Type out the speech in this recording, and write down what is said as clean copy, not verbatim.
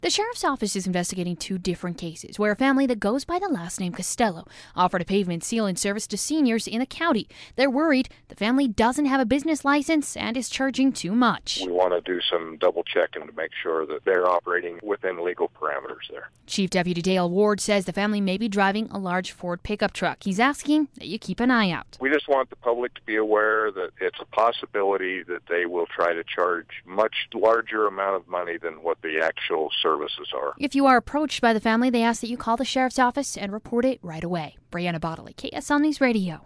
The sheriff's office is investigating two different cases where a family that goes by the last name Costello offered a pavement sealing service to seniors in the county. They're worried the family doesn't have a business license and is charging too much. We want to do some double checking to make sure that they're operating within legal parameters there. Chief Deputy Dale Ward says the family may be driving a large Ford pickup truck. He's asking that you keep an eye out. We just want the public to be aware that it's a possibility that they will try to charge much larger amount of money than what the actual services are. If you are approached by the family, they ask that you call the sheriff's office and report it right away. Brianna Bodley, KSL News Radio.